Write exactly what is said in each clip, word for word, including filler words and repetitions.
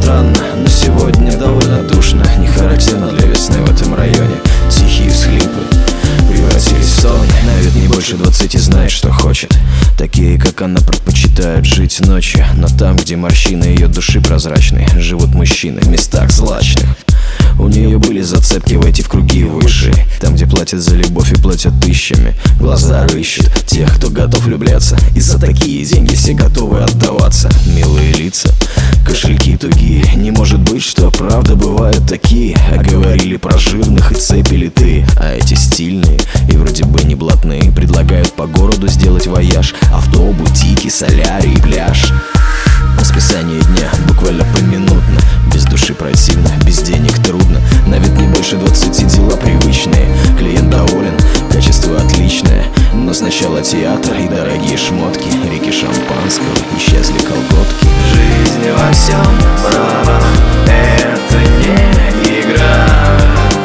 странно, но сегодня довольно душно. Не характерно для весны в этом районе. Тихие всхлипы превратились в стоны. На вид не больше двадцати, знает, что хочет. Такие, как она, предпочитают жить ночью. Но там, где морщины ее души прозрачные, живут мужчины в местах злачных. У нее были зацепки войти в круги выше, там, где платят за любовь и платят тысячами. Глаза рыщут тех, кто готов влюбляться, и за такие деньги все готовы отдаваться. Милые лица, кошельки тугие. Не может быть, что правда бывают такие. А говорили про жирных и цепи литые. А эти стильные и вроде бы не блатные предлагают по городу сделать вояж. Авто, бутики, солярий, пляж. Расписание дня буквально поминутно. Без души противно, без денег трудно. На вид не больше двадцати, дела привычные. Клиент доволен, качество отличное. Но сначала театр и дорогие шмотки. Реки шампанского, исчезли колготки. Жизнь во всем права, это не игра.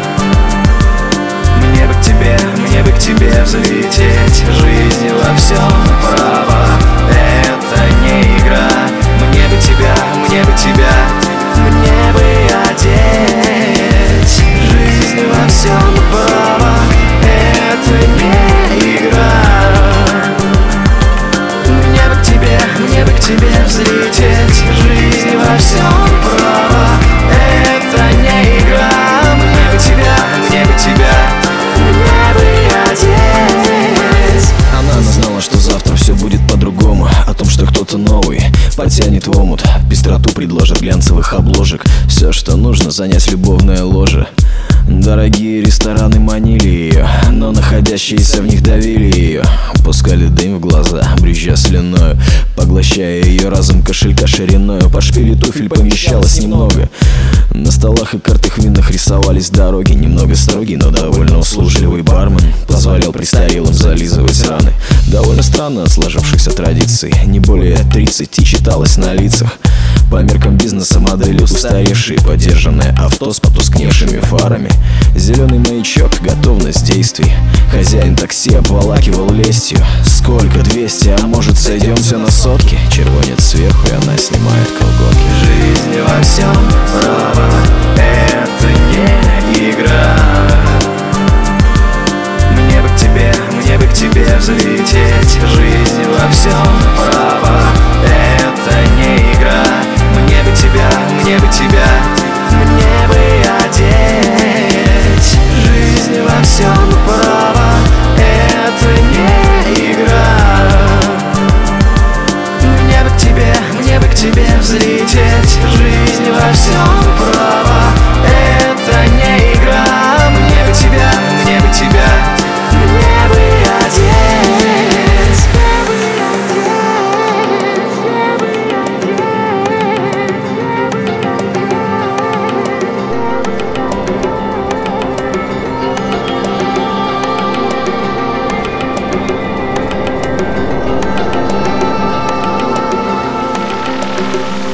Мне бы к тебе, мне бы к тебе взлететь. Жизнь во всем права, это не игра. Мне бы тебя, мне бы тебя, мне бы одеть. Жизнь во всем права, это не игра. Мне бы к тебе, мне бы к тебе взлететь. Жизнь во всем права, это не игра. Мне бы тебя, мне бы тебя, мне бы одеть. Она знала, что завтра все будет по-другому. О том, что кто-то новый потянет в омут, пестроту предложит глянцевых обложек. Все, что нужно, занять любовное ложе. Дорогие рестораны манили ее, но находящиеся в них давили ее. Пускали дым в глаза, брызжа слюною, поглощая ее разум кошелька шириною. По шпиле туфель помещалось немного. На столах и картах винных рисовались дороги. Немного строгий, но довольно услужливый бармен позволял престарелым зализывать раны. Довольно странно от сложившихся традиций. Не более тридцати читалось на лицах. По меркам бизнеса модели устаревшие, подержанное авто с потускневшими фарами. Зеленый маячок, готовность действий. Хозяин такси обволакивал лестью. Сколько? двести, а может сойдемся на сотки? Червонец сверху, и она снимает колготки. Жизнь во всем права, это не игра. Мне бы к тебе, мне бы к тебе взлететь. Жизнь во всем права, это не игра. Мне бы тебя, мне бы тебя, мне бы одеть. Жизнь во всем права, это не игра. Мне бы к тебе, мне бы к тебе взлететь. Жизнь во всем права, это не игра. Мне бы тебя, мне бы тебя, мне бы одеть. We'll be right back.